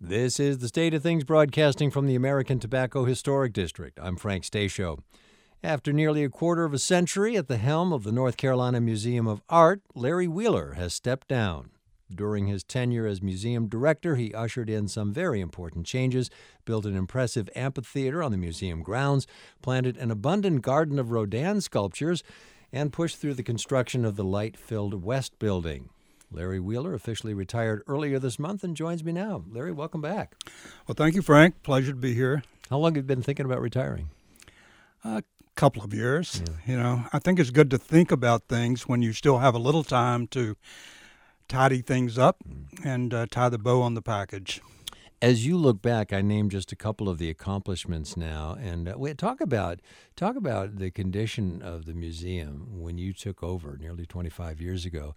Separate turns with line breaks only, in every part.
This is the State of Things broadcasting from the American Tobacco Historic District. I'm Frank Stasio. After nearly a quarter of a century at the helm of the North Carolina Museum of Art, Larry Wheeler has stepped down. During his tenure as museum director, he ushered in some very important changes, built an impressive amphitheater on the museum grounds, planted an abundant garden of Rodin sculptures, and pushed through the construction of the light-filled West Building. Larry Wheeler officially retired earlier this month and joins me now. Larry, welcome back.
Well, thank you, Frank. Pleasure to be here.
How long have you been thinking about retiring?
A couple of years. Yeah. I think it's good to think about things when you still have a little time to tidy things up and tie the bow on the package.
As you look back, I named just a couple of the accomplishments now, and talk about the condition of the museum when you took over nearly 25 years ago.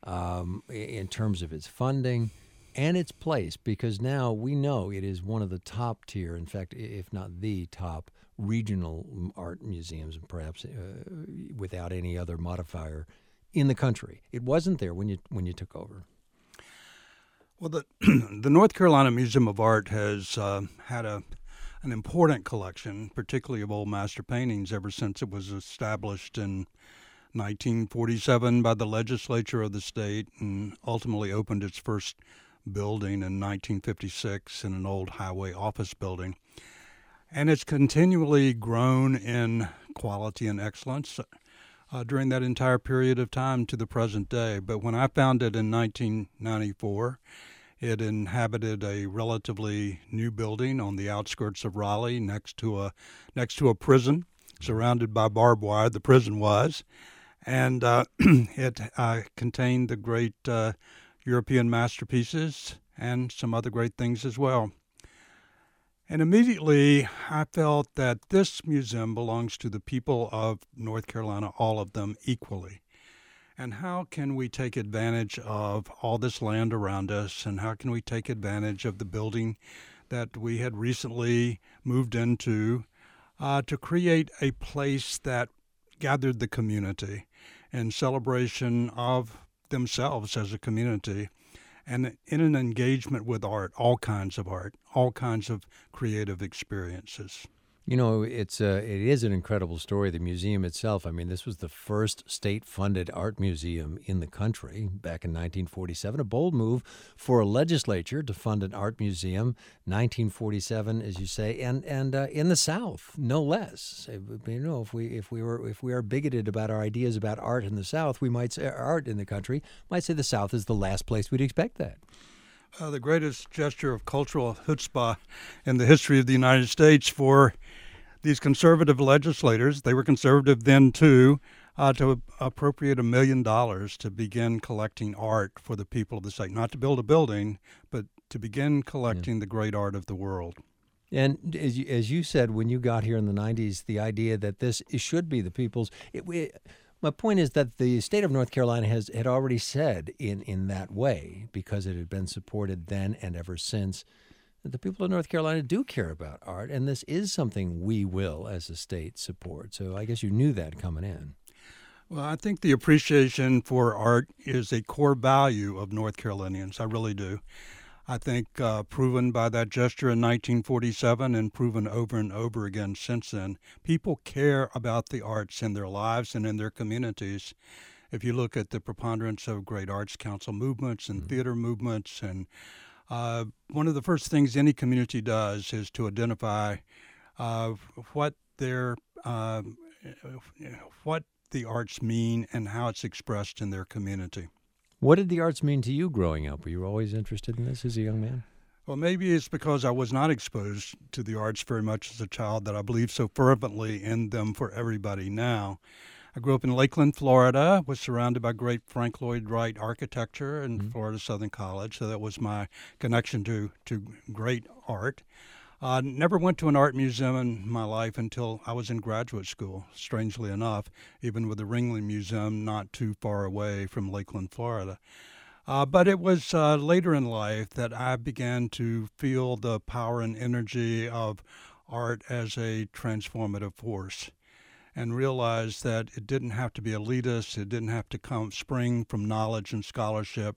In terms of its funding and its place, because now we know it is one of the top tier, in fact, if not the top regional art museums, perhaps without any other modifier in the country. It wasn't there when you took over.
Well, the North Carolina Museum of Art has had an important collection, particularly of old master paintings, ever since it was established in 1947 by the legislature of the state and ultimately opened its first building in 1956 in an old highway office building. And it's continually grown in quality and excellence during that entire period of time to the present day. But when I found it in 1994, it inhabited a relatively new building on the outskirts of Raleigh next to a prison, surrounded by barbed wire. The prison was. And it contained the great European masterpieces and some other great things as well. And immediately I felt that this museum belongs to the people of North Carolina, all of them equally. And how can we take advantage of all this land around us, and how can we take advantage of the building that we had recently moved into to create a place that gathered the community in celebration of themselves as a community and in an engagement with art, all kinds of creative experiences.
You know, it is an incredible story, the museum itself. I mean, this was the first state-funded art museum in the country back in 1947, a bold move for a legislature to fund an art museum, 1947, as you say, and in the South, no less. You know, if we are bigoted about our ideas about art in the South, we might say art in the country, might say the South is the last place we'd expect that.
The greatest gesture of cultural chutzpah in the history of the United States for these conservative legislators, they were conservative then too, to appropriate $1 million to begin collecting art for the people of the state. Not to build a building, but to begin collecting the great art of the world.
And as you said, when you got here in the 90s, the idea that this should be the people's... My point is that the state of North Carolina had already said in that way, because it had been supported then and ever since, that the people of North Carolina do care about art, and this is something we will, as a state, support. So I guess you knew that coming in.
Well, I think the appreciation for art is a core value of North Carolinians. I really do. I think proven by that gesture in 1947 and proven over and over again since then, people care about the arts in their lives and in their communities. If you look at the preponderance of great arts council movements and theater movements, and one of the first things any community does is to identify what the arts mean and how it's expressed in their community.
What did the arts mean to you growing up? Were you always interested in this as a young man?
Well, maybe it's because I was not exposed to the arts very much as a child that I believe so fervently in them for everybody now. I grew up in Lakeland, Florida, was surrounded by great Frank Lloyd Wright architecture and Florida Southern College, so that was my connection to great art. Never went to an art museum in my life until I was in graduate school, strangely enough, even with the Ringling Museum not too far away from Lakeland, Florida. But it was later in life that I began to feel the power and energy of art as a transformative force, and realized that it didn't have to be elitist, it didn't have to spring from knowledge and scholarship.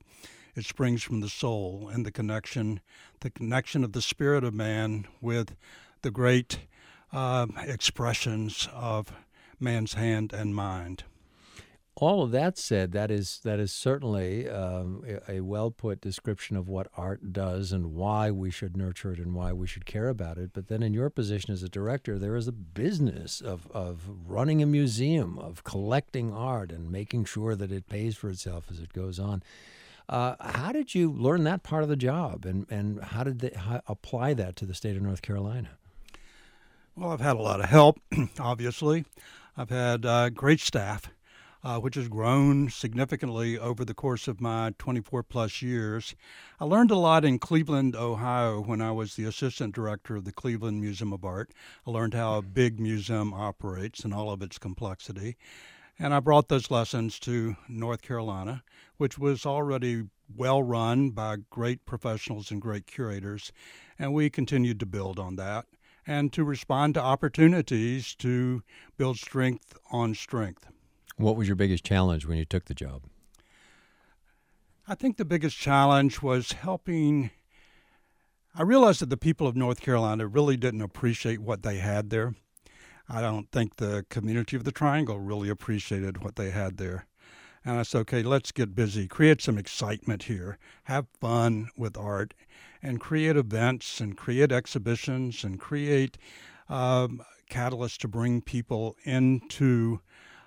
It springs from the soul and the connection of the spirit of man with the great expressions of man's hand and mind.
All of that said, that is certainly a well-put description of what art does and why we should nurture it and why we should care about it. But then in your position as a director, there is a business of running a museum, of collecting art and making sure that it pays for itself as it goes on. How did you learn that part of the job, and how did they apply that to the state of North Carolina?
Well, I've had a lot of help, obviously. I've had great staff. Which has grown significantly over the course of my 24-plus years. I learned a lot in Cleveland, Ohio, when I was the assistant director of the Cleveland Museum of Art. I learned how a big museum operates and all of its complexity. And I brought those lessons to North Carolina, which was already well run by great professionals and great curators. And we continued to build on that and to respond to opportunities to build strength on strength.
What was your biggest challenge when you took the job?
I think the biggest challenge was helping. I realized that the people of North Carolina really didn't appreciate what they had there. I don't think the community of the Triangle really appreciated what they had there. And I said, okay, let's get busy, create some excitement here, have fun with art, and create events and create exhibitions and create catalysts to bring people into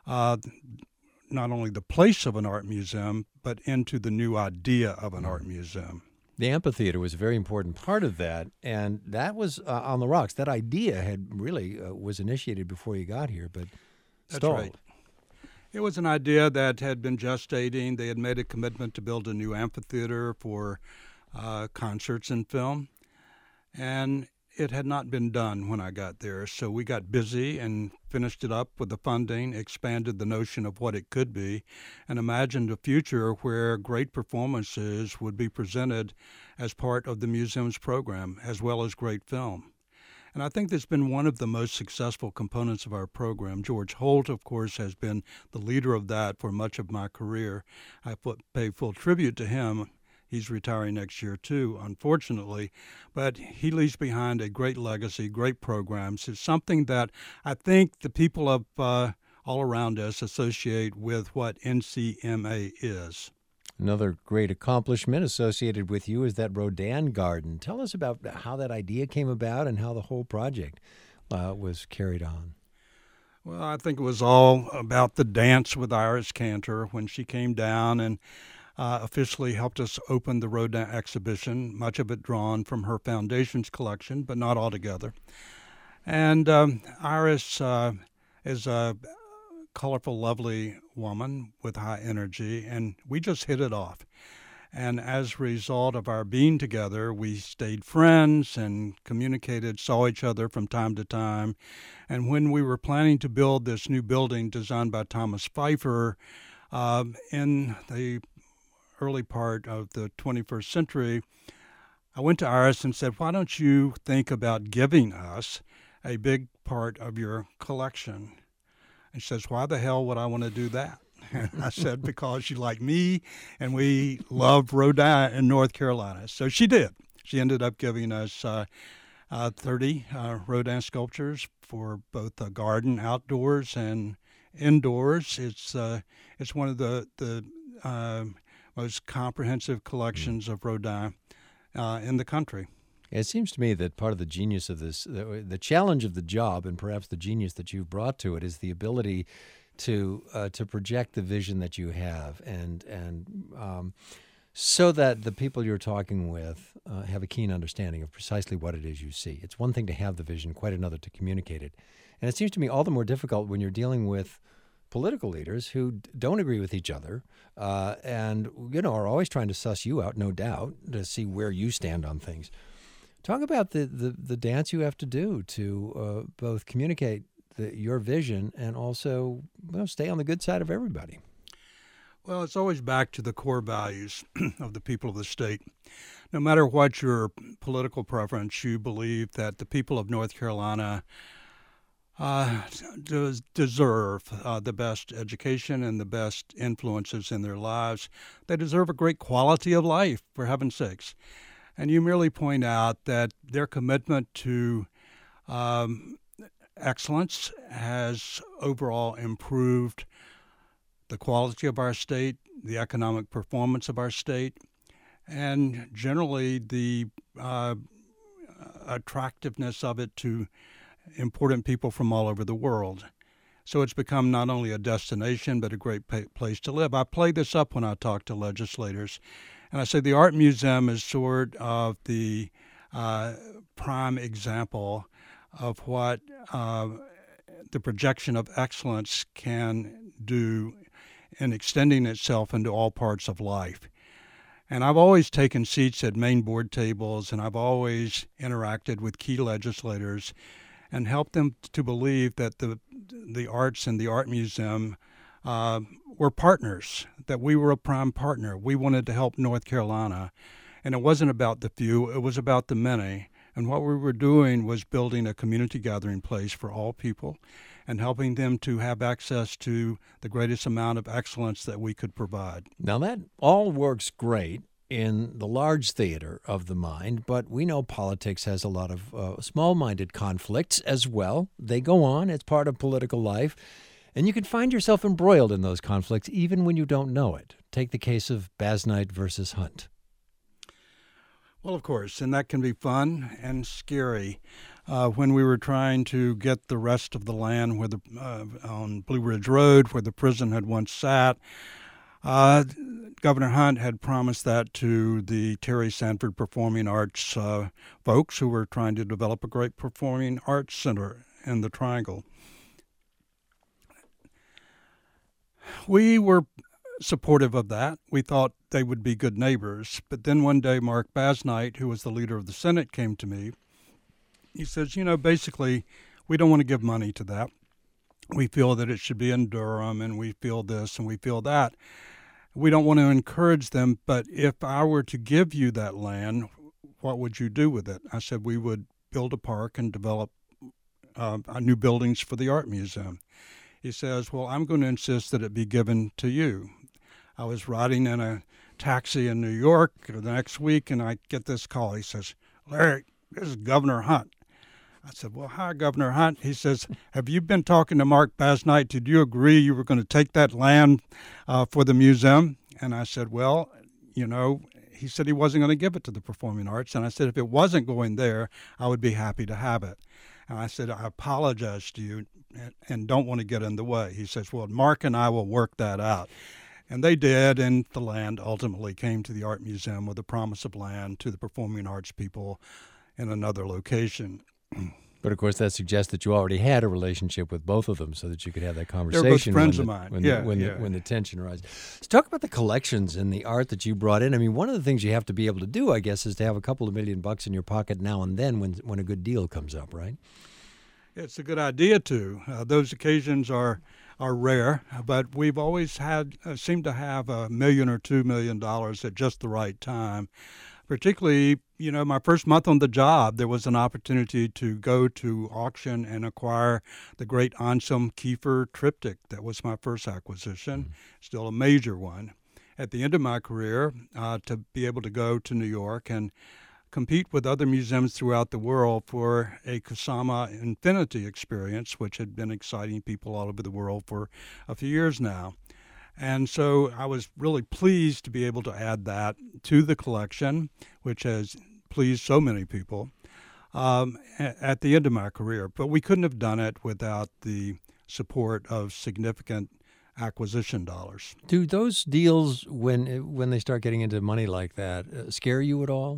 not only the place of an art museum, but into the new idea of an art museum.
The amphitheater was a very important part of that, and that was on the rocks. That idea had really was initiated before you got here, but stalled.
That's right. It was an idea that had been gestating. They had made a commitment to build a new amphitheater for concerts and film, and it had not been done when I got there. So we got busy and finished it up with the funding, expanded the notion of what it could be, and imagined a future where great performances would be presented as part of the museum's program, as well as great film. And I think that's been one of the most successful components of our program. George Holt, of course, has been the leader of that for much of my career. I pay full tribute to him. He's retiring next year, too, unfortunately. But he leaves behind a great legacy, great programs. It's something that I think the people of all around us associate with what NCMA is.
Another great accomplishment associated with you is that Rodin Garden. Tell us about how that idea came about and how the whole project was carried on.
Well, I think it was all about the dance with Iris Cantor when she came down and officially helped us open the Rodin exhibition, much of it drawn from her foundation's collection, but not altogether. And Iris is a colorful, lovely woman with high energy, and we just hit it off. And as a result of our being together, we stayed friends and communicated, saw each other from time to time. And when we were planning to build this new building designed by Thomas Pfeiffer in the early part of the 21st century, I went to Iris and said, why don't you think about giving us a big part of your collection? And she says, why the hell would I want to do that? And I said, because you like me and we love Rodin in North Carolina. So she did. She ended up giving us 30 Rodin sculptures for both the garden outdoors and indoors. It's one of the most comprehensive collections of Rodin in the country.
It seems to me that part of the genius of this, the challenge of the job, and perhaps the genius that you've brought to it, is the ability to project the vision that you have, and so that the people you're talking with have a keen understanding of precisely what it is you see. It's one thing to have the vision, quite another to communicate it. And it seems to me all the more difficult when you're dealing with political leaders who don't agree with each other and are always trying to suss you out, no doubt, to see where you stand on things. Talk about the dance you have to do to both communicate your vision and also stay on the good side of everybody.
Well, it's always back to the core values of the people of the state. No matter what your political preference, you believe that the people of North Carolina uh, deserve the best education and the best influences in their lives. They deserve a great quality of life, for heaven's sakes. And you merely point out that their commitment to um, excellence has overall improved the quality of our state, the economic performance of our state, and generally the attractiveness of it to important people from all over the world. So it's become not only a destination, but a great place to live. I play this up when I talk to legislators, and I say the Art Museum is sort of the prime example of what the projection of excellence can do in extending itself into all parts of life. And I've always taken seats at main board tables, and I've always interacted with key legislators and helped them to believe that the arts and the Art Museum were partners, that we were a prime partner. We wanted to help North Carolina, and it wasn't about the few, it was about the many. And what we were doing was building a community gathering place for all people and helping them to have access to the greatest amount of excellence that we could provide.
Now, that all works great in the large theater of the mind, but we know politics has a lot of small-minded conflicts as well. They go on. It's part of political life. And you can find yourself embroiled in those conflicts even when you don't know it. Take the case of Basnight versus Hunt.
Well, of course, and that can be fun and scary. When we were trying to get the rest of the land where on Blue Ridge Road, where the prison had once sat, Governor Hunt had promised that to the Terry Sanford Performing Arts folks who were trying to develop a great performing arts center in the Triangle. We were supportive of that. We thought they would be good neighbors. But then one day, Mark Basnight, who was the leader of the Senate, came to me. He says, basically, we don't want to give money to that. We feel that it should be in Durham, and we feel this and we feel that. We don't want to encourage them, but if I were to give you that land, what would you do with it? I said, we would build a park and develop new buildings for the Art Museum. He says, well, I'm going to insist that it be given to you. I was riding in a taxi in New York the next week, and I get this call. He says, Larry, this is Governor Hunt. I said, well, hi, Governor Hunt. He says, have you been talking to Mark Basnight? Did you agree you were going to take that land for the museum? And I said, well, he said he wasn't going to give it to the performing arts. And I said, if it wasn't going there, I would be happy to have it. And I said, I apologize to you and don't want to get in the way. He says, well, Mark and I will work that out. And they did, and the land ultimately came to the Art Museum with a promise of land to the performing arts people in another location.
But, of course, that suggests that you already had a relationship with both of them so that you could have that conversation.
They're both friends of mine.
When the tension arises. Let's talk about the collections and the art that you brought in. I mean, one of the things you have to be able to do, I guess, is to have a couple of $1 million in your pocket now and then when a good deal comes up, right?
It's a good idea to. Those occasions are rare, but we've always seemed to have $1 million or $2 million at just the right time. Particularly, my first month on the job, there was an opportunity to go to auction and acquire the great Anselm Kiefer triptych. That was my first acquisition, still a major one. At the end of my career, to be able to go to New York and compete with other museums throughout the world for a Kusama Infinity experience, which had been exciting people all over the world for a few years now. And so I was really pleased to be able to add that to the collection, which has pleased so many people at the end of my career. But we couldn't have done it without the support of significant acquisition dollars.
Do those deals, when they start getting into money like that, scare you at all?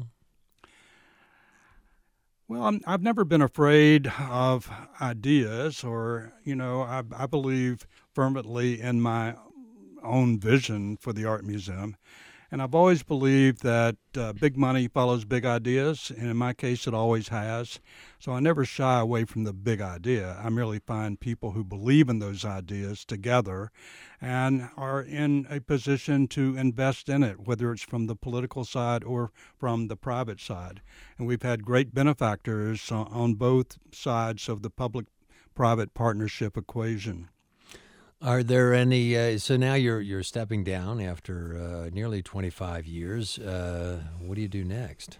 Well, I've never been afraid of ideas, or, I believe fervently in my own vision for the Art Museum. And I've always believed that big money follows big ideas, and in my case, it always has. So I never shy away from the big idea. I merely find people who believe in those ideas together and are in a position to invest in it, whether it's from the political side or from the private side. And we've had great benefactors on both sides of the public-private partnership equation.
Are there any? So now you're stepping down after nearly 25 years. What do you do next?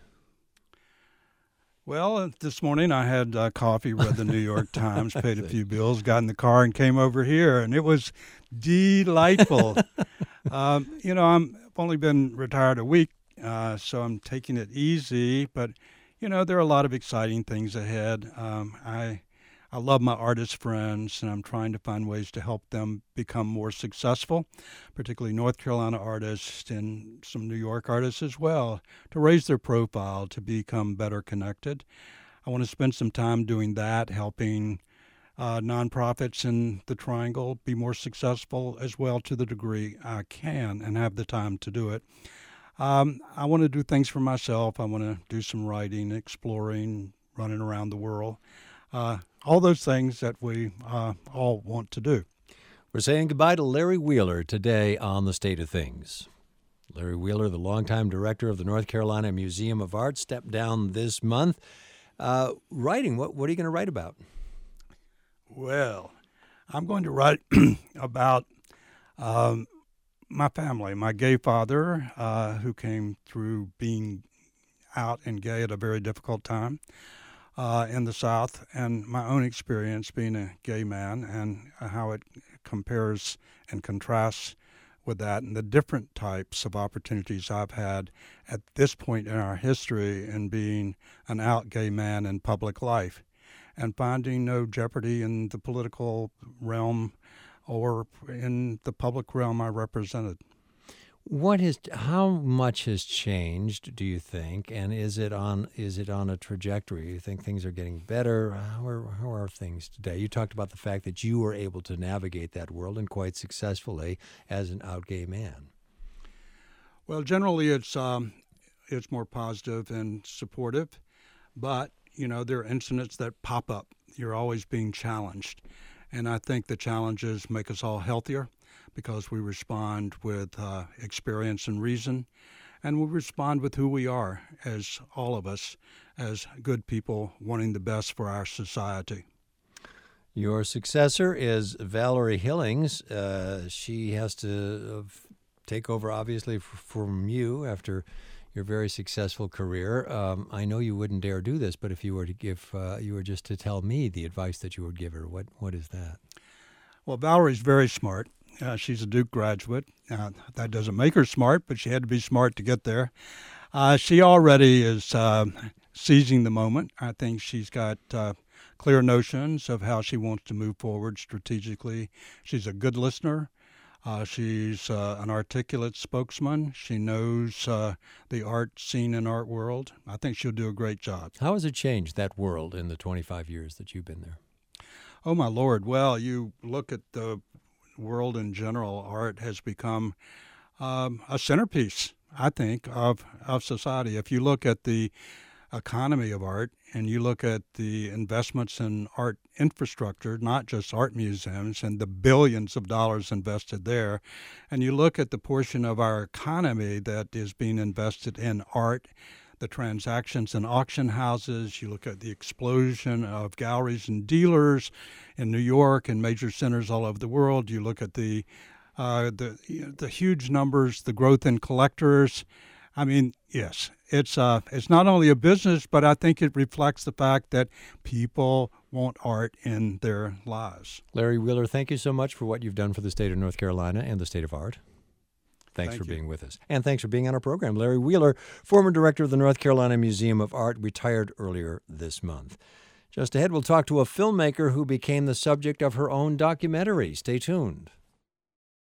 Well, this morning I had coffee, read the New York Times, paid a few bills, got in the car, and came over here, and it was delightful. I've only been retired a week, so I'm taking it easy. But there are a lot of exciting things ahead. I love my artist friends, and I'm trying to find ways to help them become more successful, particularly North Carolina artists and some New York artists as well, to raise their profile, to become better connected. I want to spend some time doing that, helping nonprofits in the Triangle be more successful as well to the degree I can and have the time to do it. I want to do things for myself. I want to do some writing, exploring, running around the world. All those things that we all want to do.
We're saying goodbye to Larry Wheeler today on The State of Things. Larry Wheeler, the longtime director of the North Carolina Museum of Art, stepped down this month. Writing, what are you going to write about?
Well, I'm going to write about my family, my gay father, who came through being out and gay at a very difficult time in the South, and my own experience being a gay man and how it compares and contrasts with that and the different types of opportunities I've had at this point in our history in being an out gay man in public life and finding no jeopardy in the political realm or in the public realm I represented.
How much has changed, do you think, and is it on a trajectory? You think things are getting better? How are things today? You talked about the fact that you were able to navigate that world and quite successfully as an out gay man.
Well, generally it's more positive and supportive, but there are incidents that pop up. You're always being challenged, and I think the challenges make us all healthier, because we respond with experience and reason, and we respond with who we are as all of us, as good people wanting the best for our society.
Your successor is Valerie Hillings. She has to take over, obviously, from you after your very successful career. I know you wouldn't dare do this, but if you were just to tell me the advice that you would give her, what is that?
Well, Valerie's very smart. She's a Duke graduate. That doesn't make her smart, but she had to be smart to get there. She already is seizing the moment. I think she's got clear notions of how she wants to move forward strategically. She's a good listener. She's an articulate spokesman. She knows the art scene and art world. I think she'll do a great job.
How has it changed, that world, in the 25 years that you've been there?
Oh, my Lord. Well, you look at the world in general, art has become a centerpiece, I think, of society. If you look at the economy of art and you look at the investments in art infrastructure, not just art museums, and the billions of dollars invested there, and you look at the portion of our economy that is being invested in art, the transactions in auction houses, you look at the explosion of galleries and dealers in New York and major centers all over the world, you look at the huge numbers, the growth in collectors. I mean, yes, it's not only a business, but I think it reflects the fact that people want art in their lives.
Larry Wheeler, thank you so much for what you've done for the state of North Carolina and the state of art. Thanks for being with us. And thanks for being on our program. Larry Wheeler, former director of the North Carolina Museum of Art, retired earlier this month. Just ahead, we'll talk to a filmmaker who became the subject of her own documentary. Stay tuned.